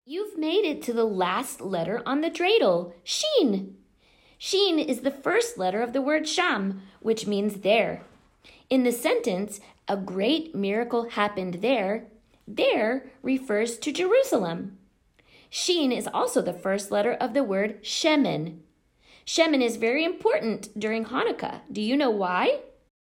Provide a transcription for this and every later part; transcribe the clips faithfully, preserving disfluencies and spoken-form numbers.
You've made it to the last letter on the dreidel, Shin. Shin is the first letter of the word Sham, which means there. In the sentence, a great miracle happened there, there refers to Jerusalem. Shin is also the first letter of the word Shemen. Shemen is very important during Hanukkah. Do you know why?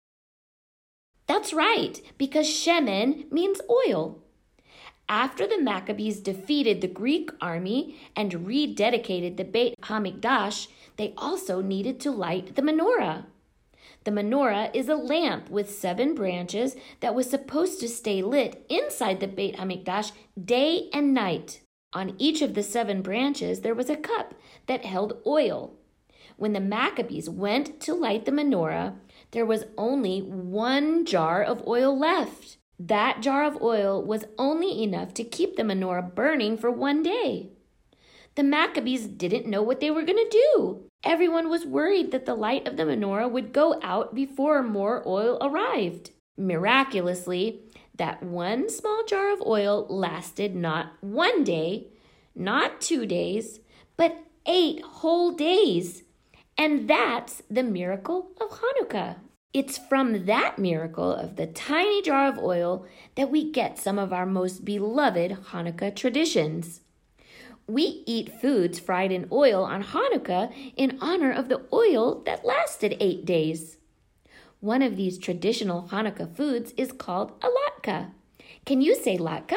That's right, because Shemen means oil. After the Maccabees defeated the Greek army and rededicated the Beit HaMikdash, they also needed to light the menorah. The menorah is a lamp with seven branches that was supposed to stay lit inside the Beit HaMikdash day and night. On each of the seven branches, there was a cup that held oil. When the Maccabees went to light the menorah, there was only one jar of oil left. That jar of oil was only enough to keep the menorah burning for one day. The Maccabees didn't know what they were going to do. Everyone was worried that the light of the menorah would go out before more oil arrived. Miraculously, that one small jar of oil lasted not one day, not two days, but eight whole days. And that's the miracle of Hanukkah. It's from that miracle of the tiny jar of oil that we get some of our most beloved Hanukkah traditions. We eat foods fried in oil on Hanukkah in honor of the oil that lasted eight days. One of these traditional Hanukkah foods is called a latke. Can you say latke?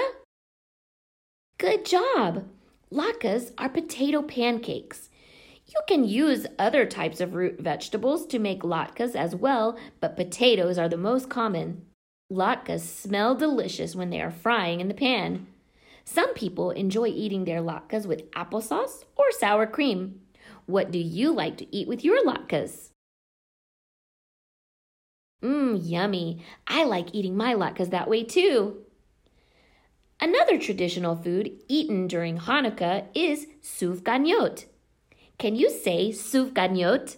Good job! Latkes are potato pancakes. You can use other types of root vegetables to make latkes as well, but potatoes are the most common. Latkes smell delicious when they are frying in the pan. Some people enjoy eating their latkes with applesauce or sour cream. What do you like to eat with your latkes? Mmm, yummy. I like eating my latkes that way too. Another traditional food eaten during Hanukkah is sufganiyot. Can you say sufganiyot?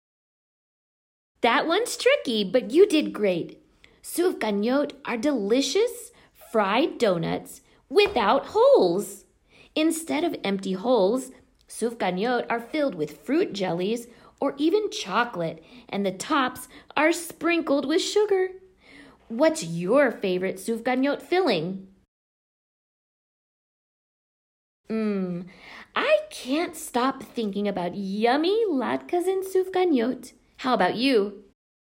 That one's tricky, but you did great. Sufganiyot are delicious fried donuts without holes. Instead of empty holes, sufganiyot are filled with fruit jellies or even chocolate, and the tops are sprinkled with sugar. What's your favorite sufganiyot filling? Mmm, I can't stop thinking about yummy latkes and sufganiyot. How about you?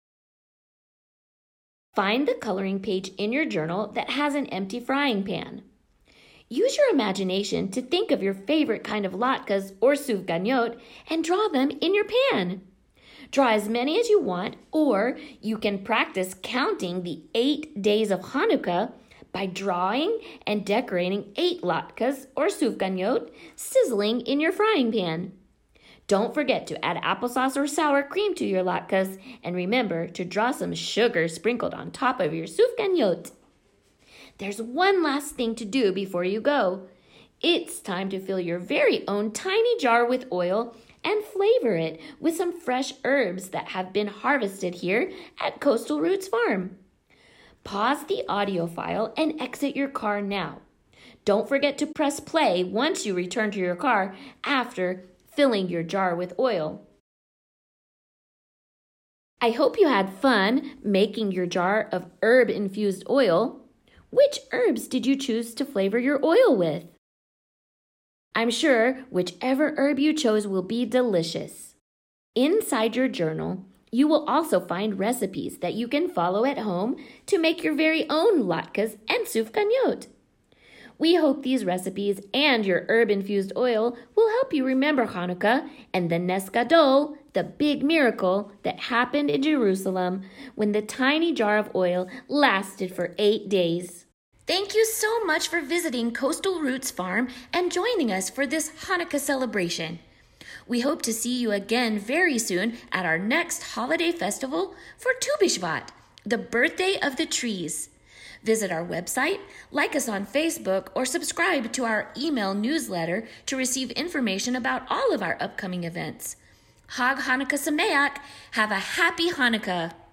Find the coloring page in your journal that has an empty frying pan. Use your imagination to think of your favorite kind of latkes or sufganiyot and draw them in your pan. Draw as many as you want, or you can practice counting the eight days of Hanukkah by drawing and decorating eight latkes or sufganiyot sizzling in your frying pan. Don't forget to add applesauce or sour cream to your latkes, and remember to draw some sugar sprinkled on top of your sufganiyot. There's one last thing to do before you go. It's time to fill your very own tiny jar with oil and flavor it with some fresh herbs that have been harvested here at Coastal Roots Farm. Pause the audio file and exit your car now. Don't forget to press play once you return to your car after filling your jar with oil. I hope you had fun making your jar of herb-infused oil. Which herbs did you choose to flavor your oil with? I'm sure whichever herb you chose will be delicious. Inside your journal, you will also find recipes that you can follow at home to make your very own latkes and sufganiyot. We hope these recipes and your herb-infused oil will help you remember Hanukkah and the Nes Gadol, the big miracle that happened in Jerusalem when the tiny jar of oil lasted for eight days. Thank you so much for visiting Coastal Roots Farm and joining us for this Hanukkah celebration. We hope to see you again very soon at our next holiday festival for Tu B'Shvat, the birthday of the trees. Visit our website, like us on Facebook, or subscribe to our email newsletter to receive information about all of our upcoming events. Hag Hanukkah Sameach! Have a happy Hanukkah!